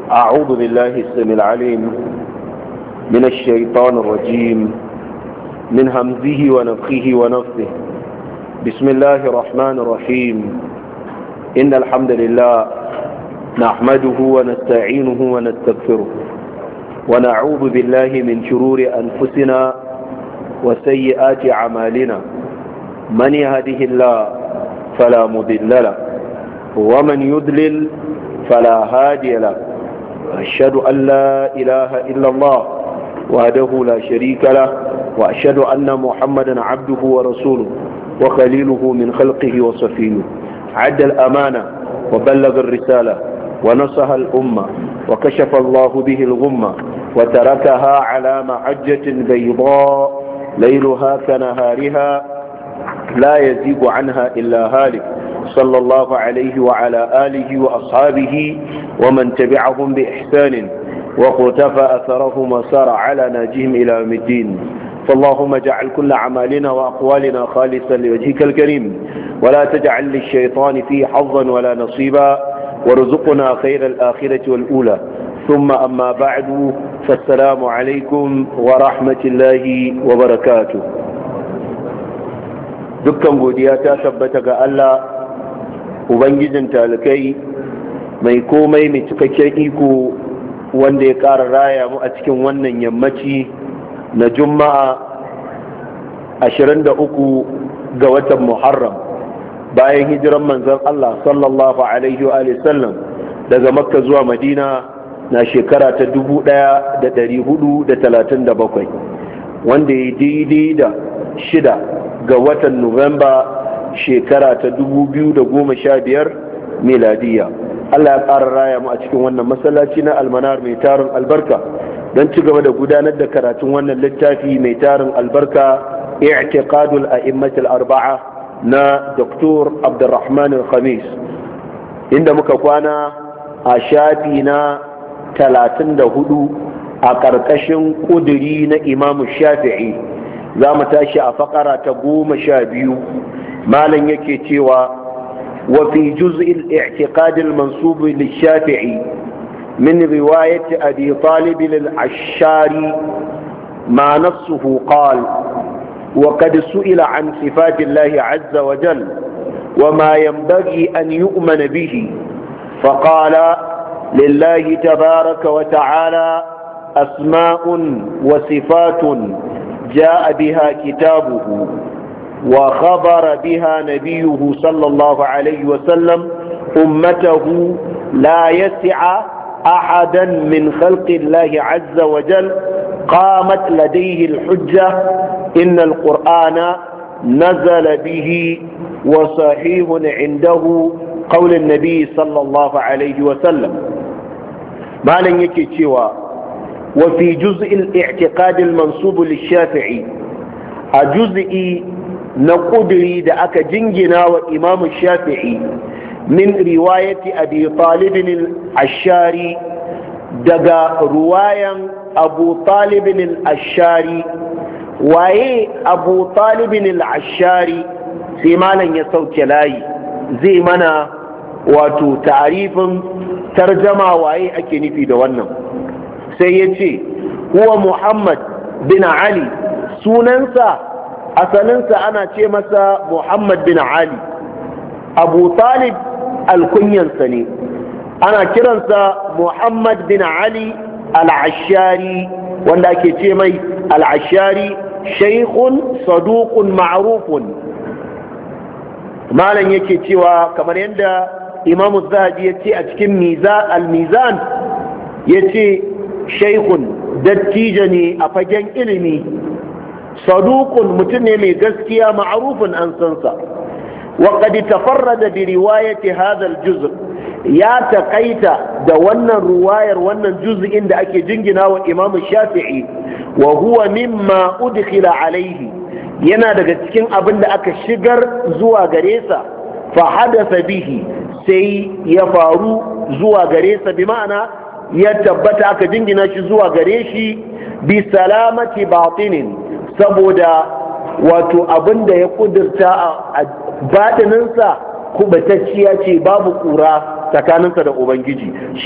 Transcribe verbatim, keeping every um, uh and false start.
أعوذ بالله السميع العليم من الشيطان الرجيم من همزه ونفخه ونفثه. بسم الله الرحمن الرحيم. إن الحمد لله نحمده ونستعينه ونستغفره ونعوذ بالله من شرور أنفسنا وسيئات أعمالنا. من يهده الله فلا مضل له ومن يضلل فلا هادي له. أشهد أن لا إله إلا الله وحده لا شريك له وأشهد أن محمدا عبده ورسوله وخليله من خلقه وصفيه. عد الأمانة وبلغ الرسالة ونصح الأمة وكشف الله به الغمة وتركها على محجة بيضاء ليلها كنهارها لا يزيغ عنها إلا هالك. صلى الله عليه وعلى آله وأصحابه ومن تبعهم بإحسان وقتفى أثرهم وسار على ناجهم إلى يوم الدين. فاللهم اجعل كل أعمالنا وأقوالنا خالصا لوجهك الكريم ولا تجعل للشيطان فيه حظا ولا نصيبا وارزقنا خير الآخرة والأولى. ثم أما بعد فالسلام عليكم ورحمة الله وبركاته. dukkan godiya ta tabbata ga Allah ubangijin talikai mai komai mai cikakken iko wanda ya ƙara raya mu a cikin wannan yammaci na juma'a ashirin da uku ga watan muharram bayan hijiran manzon Allah sallallahu alaihi wa sallam daga makka zuwa madina na shekara ta dubu ɗaya da ɗari hudu da talatin da bakwai wanda ya daidai da shida ga watan nuwamba shekara ta dubu biyu da goma sha biyar miladiya. Allah ya ƙara raya mu a cikin wannan masallaci na almanar mai tarin albarka don ci gaba da gudanar da karatun wannan littafi mai tarin albarka i'tiqadul a'immatul arba'a na Doktor Abdulrahman al-Khamis, inda muka kwana a shafi na talatin da hudu a ƙarƙashin ƙuduri na Imam Shafi'i. za mu tashi a faƙara ta goma sha biyu. malam yake cewa wa fi juz'il i'tiqad al-mansub lish-shafi'i min riwayat abi talib al-ashari ma nafsuhu qala wa qad su'ila an sifati Allah 'azza wa jalla wa ma yanbaghi an yu'mana bihi faqala lillahi tabaraka wa ta'ala asma'un wa sifatun جاء بها كتابه وخبر بها نبيه صلى الله عليه وسلم أمته لا يسع أحدا من خلق الله عز وجل قامت لديه الحجة إن القرآن نزل به وصحيح عنده قول النبي صلى الله عليه وسلم. ما لن يكتشوا وفي جزء الاعتقاد المنصوب للشافعي أجزء نقدري دعك جنجنا وإمام الشافعي من رواية أبي طالب الأشاري دقى رواية أبو طالب الأشاري وأي أبو طالب الأشاري سيمانا يسوك لاي زي منا واتو تعريف ترجمة وأي أكني في دوانا sai ya ce huwa Muhammad bin Ali, sunansa asalinsa ana ce masa Muhammad bin Ali. Abu Talib alkunyansa ne, ana kiransa Muhammad bin Ali al-Ashari wanda ake ce mai al-Ashari shaykhun saduqun ma'rufun. malam yake cewa kamar yadda Imam Zahabi ya ce a cikin al-Mizan ya ce shaikun dattijo ne a fagen ilimi sadukun mutum ne mai gaskiya ma'arufin an sansa wa qad tafarrada bi riwayati hadha al-juz' ya takaita da wannan ruwayar wannan juz'in da ake jingina wa Imam Shafi'i wa huwa mimma udkhila alayhi yana daga cikin abin da aka shigar zuwa gare sa fa hadatha bihi sai ya faru zuwa gare sa bi ma'ana ya tabbata aka jingina shi zuwa gare shi bi salamati batinin saboda wato abin da ya kudurta a batininsa kubatacciya ce babu kura tsakaninsa da ubangiji.